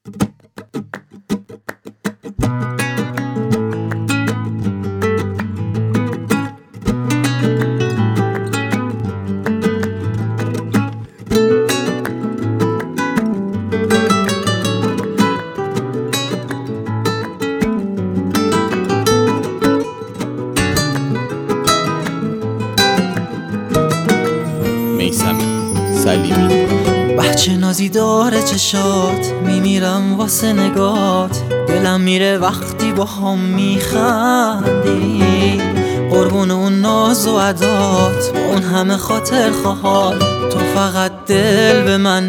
بچه نازی داره چشات، میمیرم واسه نگات، دلم میره وقتی با هم میخندی. قربون اون ناز و عدات، با اون همه خاطر خواهات، تو فقط دل به من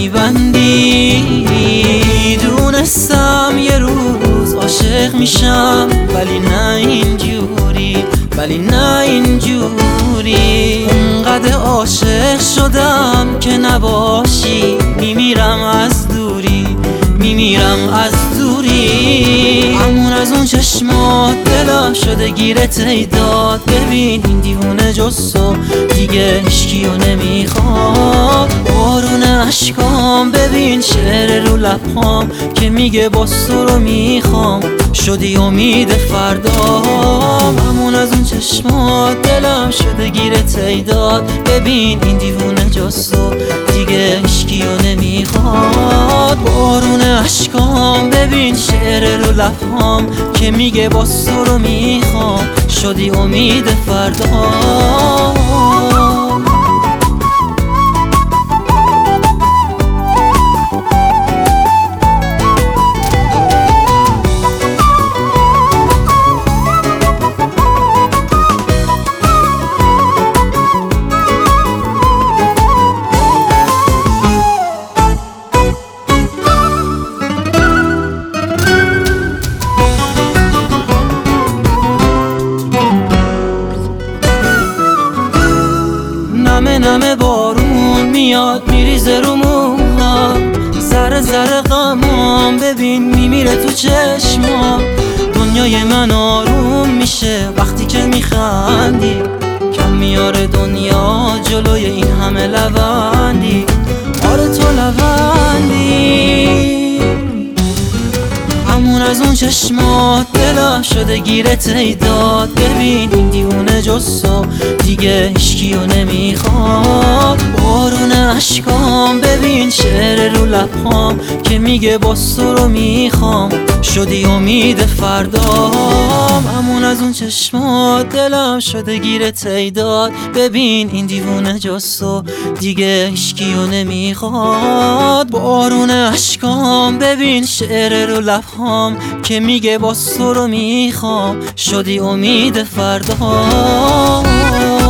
میبندی. دونستم یه روز عاشق میشم، ولی نه اینجوری، ولی نه اینجوری. اونقدر عاشق شدم که نباشی، میمیرم از دوری، میمیرم از دوری. همون از اون چشمات دلم شده گیره تیداد. ببین این دیوونه جستو دیگه هیچکیو نمیخواد. بارون اشکام ببین شعر رو لبهام که میگه باز تو رو میخوام، شدی امید فردام. همون از اون چشمات دلم شده گیره تیداد. ببین این دیوونه جستو دیگه هیچکیو نمیخواد. بارون اشکام ببین شعر رو لبهام که میگه باز تو رو میخوام، شدی امید فردام. نمه بارون میاد میریزه رو موهام، ذره ذره غمام ببین میمیره تو چشمام. دنیای من آروم میشه وقتی که میخندی، کم میاره دنیا جلوی این همه لبندی. آره تو لبندی. همون از اون چشمات دلم شده گیره تیداد. ببین این دیوونه جستو دیگه هیچکیو نمیخواد. بارون اشکام ببین شعر رو لبهام که میگه باز تو رو میخوام، شدی امید فردام. همون از اون چشمات دلم شده گیره تیداد. ببین این دیوونه جستو دیگه هیچکیو نمیخواد. بارون اشکام ببین شعر رو لبهام که میگه باز تو رو میخوام، شدی امید فردام.